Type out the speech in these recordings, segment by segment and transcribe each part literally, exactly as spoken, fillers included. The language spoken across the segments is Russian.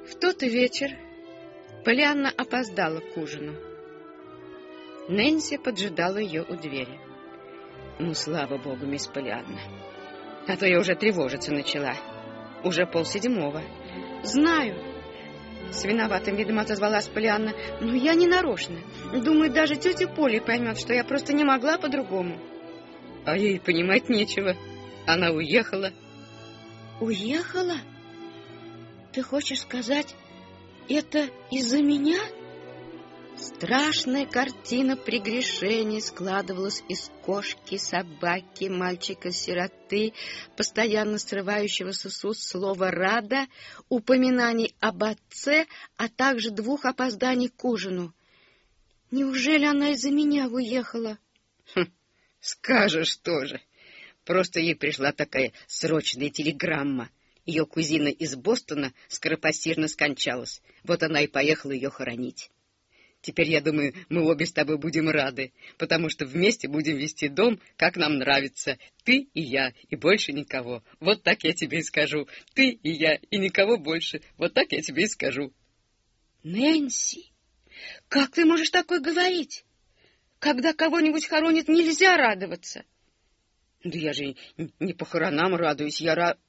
В тот вечер Полианна опоздала к ужину. Нэнси поджидала ее у двери. Ну, слава богу, мисс Полианна. А то я уже тревожиться начала. Уже полседьмого. Знаю. С виноватым видом отозвалась Полианна. Но я не нарочно. Думаю, даже тетя Поли поймет, что я просто не могла по-другому. А ей понимать нечего. Она уехала. Уехала? Ты хочешь сказать, это из-за меня? Страшная картина прегрешений складывалась из кошки, собаки, мальчика-сироты, постоянно срывающегося с уст слова «рада», упоминаний об отце, а также двух опозданий к ужину. Неужели она из-за меня уехала? Хм, скажешь тоже. Просто ей пришла такая срочная телеграмма. Ее кузина из Бостона скоропостижно скончалась. Вот она и поехала ее хоронить. Теперь, я думаю, мы обе с тобой будем рады, потому что вместе будем вести дом, как нам нравится. Ты и я, и больше никого. Вот так я тебе и скажу. Ты и я, и никого больше. Вот так я тебе и скажу. Нэнси, как ты можешь такое говорить? Когда кого-нибудь хоронят, нельзя радоваться. Да я же не похоронам радуюсь, я ра...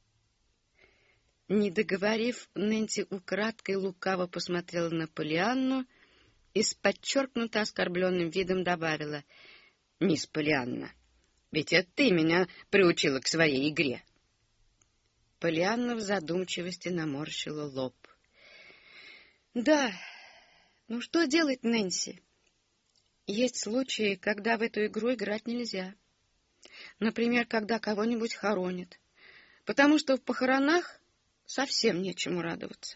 Не договорив, Нэнси украдкой лукаво посмотрела на Полианну и с подчеркнуто оскорбленным видом добавила: «Мисс Полианна, ведь это ты меня приучила к своей игре». Полианна в задумчивости наморщила лоб. «Да, ну что делать, Нэнси? Есть случаи, когда в эту игру играть нельзя. Например, когда кого-нибудь хоронят, потому что в похоронах совсем нечему радоваться».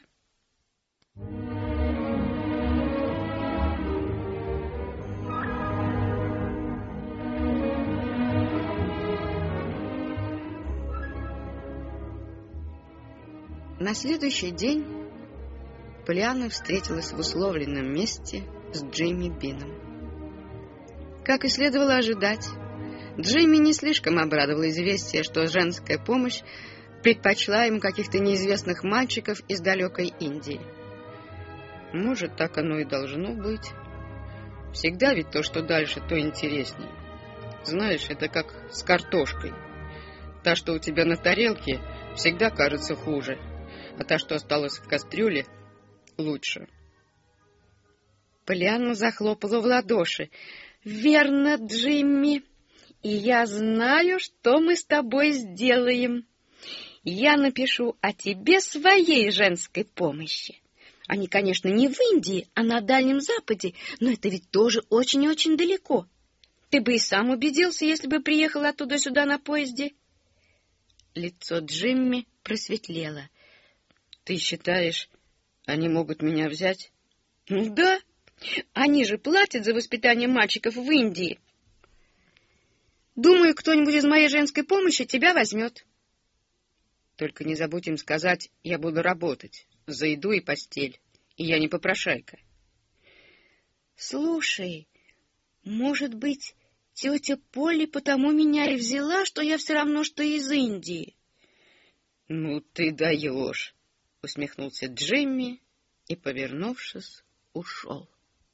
На следующий день Полианна встретилась в условленном месте с Джимми Бином. Как и следовало ожидать, Джимми не слишком обрадовал известие, что женская помощь предпочла ему каких-то неизвестных мальчиков из далекой Индии. Может, так оно и должно быть. Всегда ведь то, что дальше, то интереснее. Знаешь, это как с картошкой. Та, что у тебя на тарелке, всегда кажется хуже, а та, что осталась в кастрюле, лучше. Полианна захлопала в ладоши. «Верно, Джимми, и я знаю, что мы с тобой сделаем. Я напишу о тебе своей женской помощи. Они, конечно, не в Индии, а на Дальнем Западе, но это ведь тоже очень и очень далеко. Ты бы и сам убедился, если бы приехал оттуда сюда на поезде». Лицо Джимми просветлело. «Ты считаешь, они могут меня взять?» «Ну да, они же платят за воспитание мальчиков в Индии. Думаю, кто-нибудь из моей женской помощи тебя возьмет». «Только не забудь им сказать, я буду работать за еду и постель, и я не попрошайка». «Слушай, может быть, тетя Полли потому меня и взяла, что я все равно, что из Индии?» «Ну ты даешь!» — усмехнулся Джимми и, повернувшись, ушел.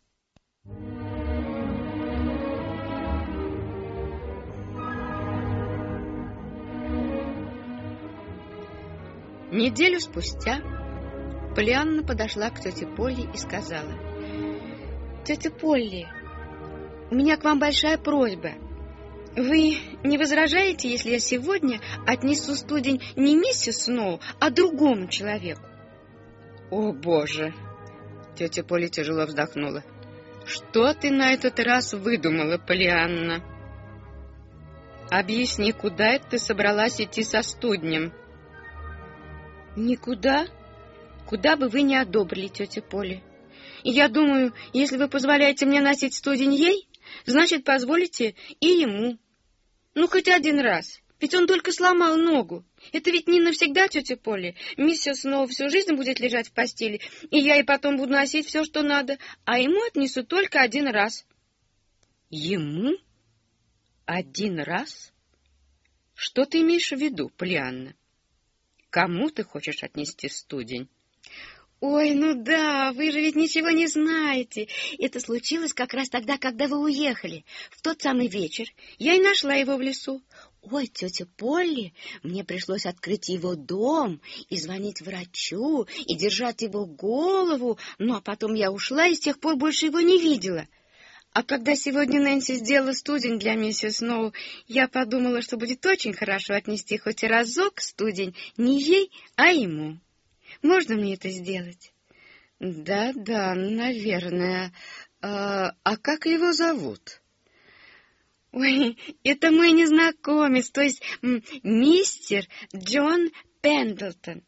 Неделю спустя Полианна подошла к тете Полли и сказала: «Тетя Полли, у меня к вам большая просьба. Вы не возражаете, если я сегодня отнесу студень не миссис Сноу, а другому человеку?» «О, Боже!» — тетя Полли тяжело вздохнула. «Что ты на этот раз выдумала, Полианна? Объясни, куда это ты собралась идти со студнем?» «Никуда, куда бы вы не одобрили, тетя Полли. И я думаю, если вы позволяете мне носить студень ей, значит, позволите и ему. Ну, хоть один раз, ведь он только сломал ногу. Это ведь не навсегда, тетя Полли. Миссис Сноу всю жизнь будет лежать в постели, и я и потом буду носить все, что надо, а ему отнесу только один раз». «Ему? Один раз? Что ты имеешь в виду, Полианна? Кому ты хочешь отнести студень?» Ой, ну да, вы же ведь ничего не знаете. Это случилось как раз тогда, когда вы уехали. В тот самый вечер я и нашла его в лесу. Ой, тетя Полли, мне пришлось открыть его дом и звонить врачу, и держать его голову, ну а потом я ушла и с тех пор больше его не видела. А когда сегодня Нэнси сделала студень для миссис Сноу, я подумала, что будет очень хорошо отнести хоть и разок студень не ей, а ему. Можно мне это сделать? Да, да, наверное. А, а как его зовут? Ой, это мой незнакомец, то есть мистер Джон Пендлтон.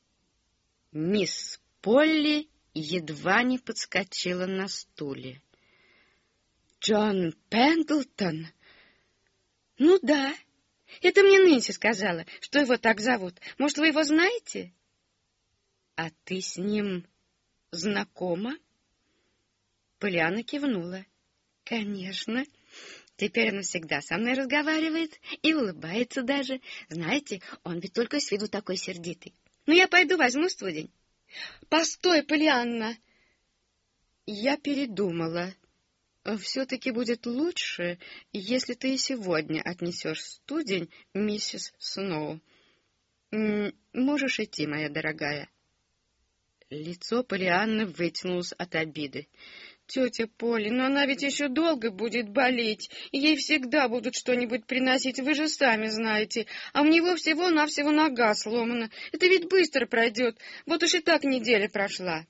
Мисс Полли едва не подскочила на стуле. Джон Пендлтон? Ну да, это мне Нэнси сказала, что его так зовут. Может, вы его знаете? А ты с ним знакома? Полианна кивнула. Конечно. Теперь он всегда со мной разговаривает и улыбается даже. Знаете, он ведь только с виду такой сердитый. Ну, я пойду возьму студень. Постой, Полианна. Я передумала. Все-таки будет лучше, если ты и сегодня отнесешь студень миссис Сноу. Можешь идти, моя дорогая. Лицо Полианны вытянулось от обиды. Тетя Полли, но она ведь еще долго будет болеть, и ей всегда будут что-нибудь приносить, вы же сами знаете. А у него всего-навсего нога сломана. Это ведь быстро пройдет. Вот уж и так неделя прошла.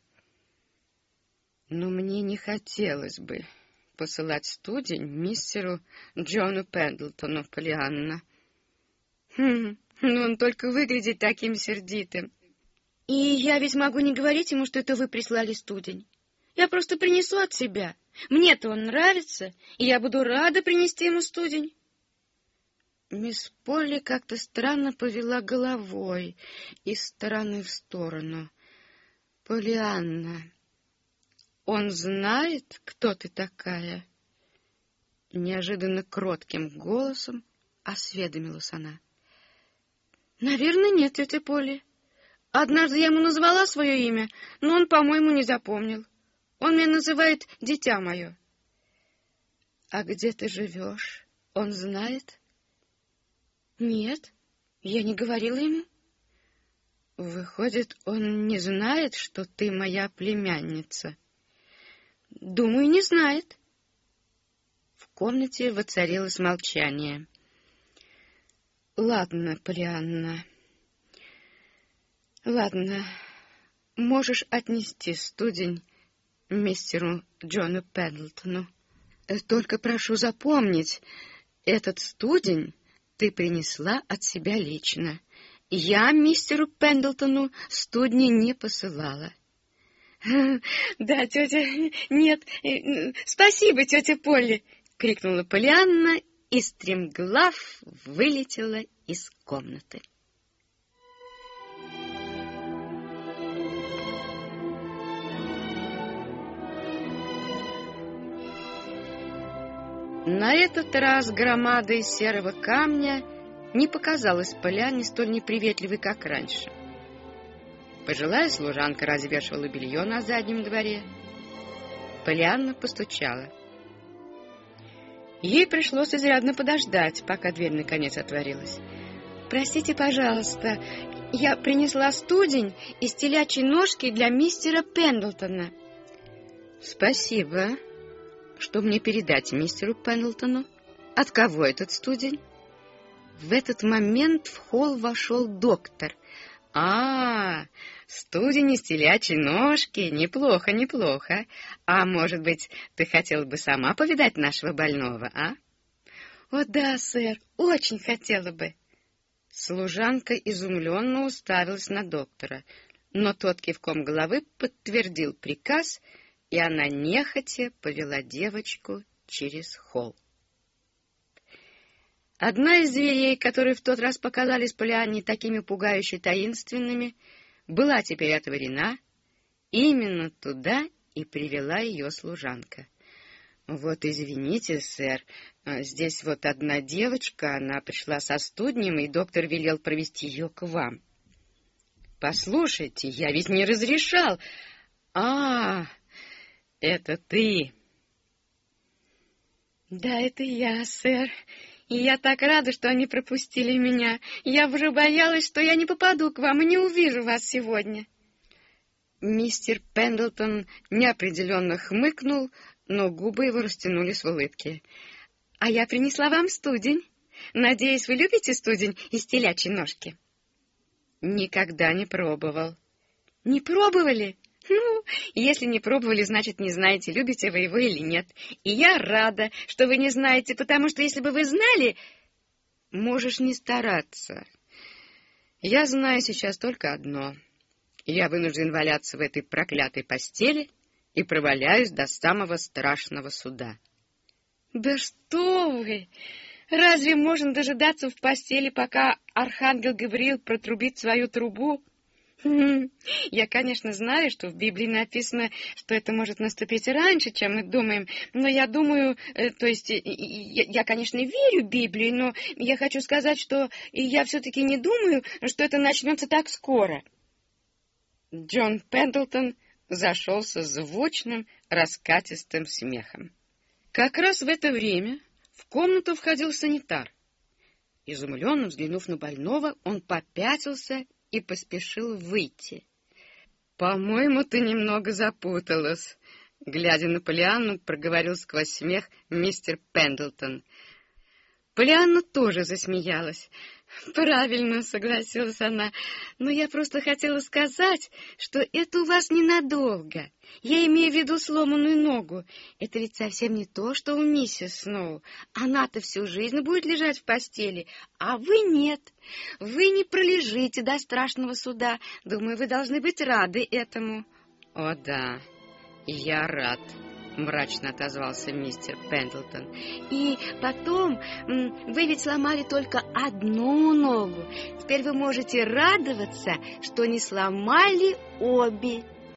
Но мне не хотелось бы посылать студень мистеру Джону Пендлтону, Полианна. Хм, ну он только выглядит таким сердитым. И я ведь могу не говорить ему, что это вы прислали студень. Я просто принесу от себя. Мне-то он нравится, и я буду рада принести ему студень. Мисс Полли как-то странно повела головой из стороны в сторону. Полианна, он знает, кто ты такая? Неожиданно кротким голосом осведомилась она. Наверное, нет, тетя Полли. Однажды я ему назвала свое имя, но он, по-моему, не запомнил. Он меня называет «дитя мое». А где ты живешь? Он знает? Нет, я не говорила ему. Выходит, он не знает, что ты моя племянница? Думаю, не знает. В комнате воцарилось молчание. Ладно, Полианна. Ладно, можешь отнести студень мистеру Джону Пендлтону. Только прошу запомнить, этот студень ты принесла от себя лично. Я мистеру Пендлтону студни не посылала. Да, тетя, нет, спасибо, тетя Полли, крикнула Полианна и стремглав вылетела из комнаты. На этот раз громада из серого камня не показалась Полианне столь неприветливой, как раньше. Пожилая служанка развешивала белье на заднем дворе. Полианна постучала. Ей пришлось изрядно подождать, пока дверь наконец отворилась. «Простите, пожалуйста, я принесла студень из телячьей ножки для мистера Пендлтона». «Спасибо. Что мне передать мистеру Пендлтону? От кого этот студень?» В этот момент в холл вошел доктор. «А, студень из телячьей ножки. Неплохо, неплохо. А может быть, ты хотела бы сама повидать нашего больного, а?» «О да, сэр, очень хотела бы». Служанка изумленно уставилась на доктора, но тот кивком головы подтвердил приказ, и она нехотя повела девочку через холл. Одна из дверей, которые в тот раз показались Полианне такими пугающе таинственными, была теперь отворена. Именно туда и привела ее служанка. «Вот, извините, сэр, здесь вот одна девочка, она пришла со студнем, и доктор велел провести ее к вам». Послушайте, я ведь не разрешал. А, это ты. Да, это я, сэр. И я так рада, что они пропустили меня. Я уже боялась, что я не попаду к вам и не увижу вас сегодня. Мистер Пендлтон неопределенно хмыкнул, но губы его растянулись в улыбке. — А я принесла вам студень. Надеюсь, вы любите студень из телячьей ножки? — Никогда не пробовал. — Не пробовали? Ну, если не пробовали, значит, не знаете, любите вы его или нет. И я рада, что вы не знаете, потому что если бы вы знали... Можешь не стараться. Я знаю сейчас только одно. Я вынужден валяться в этой проклятой постели и проваляюсь до самого страшного суда. Да что вы! Разве можно дожидаться в постели, пока архангел Гавриил протрубит свою трубу? Я, конечно, знаю, что в Библии написано, что это может наступить раньше, чем мы думаем, но я думаю, то есть, я, я, конечно, верю в Библию, но я хочу сказать, что я все-таки не думаю, что это начнется так скоро. Джон Пендлтон зашелся звучным, раскатистым смехом. Как раз в это время в комнату входил санитар. Изумленно взглянув на больного, он попятился и поспешил выйти. — По-моему, ты немного запуталась, — глядя на Поллианну, проговорил сквозь смех мистер Пендлтон. Поллианна тоже засмеялась. — Правильно, — согласилась она, — но я просто хотела сказать, что это у вас ненадолго. Я имею в виду сломанную ногу. Это ведь совсем не то, что у миссис Сноу. Она-то всю жизнь будет лежать в постели, а вы нет. Вы не пролежите до страшного суда. Думаю, вы должны быть рады этому. — О да, я рад, — мрачно отозвался мистер Пендлтон. — И потом, вы ведь сломали только одну ногу. Теперь вы можете радоваться, что не сломали обе.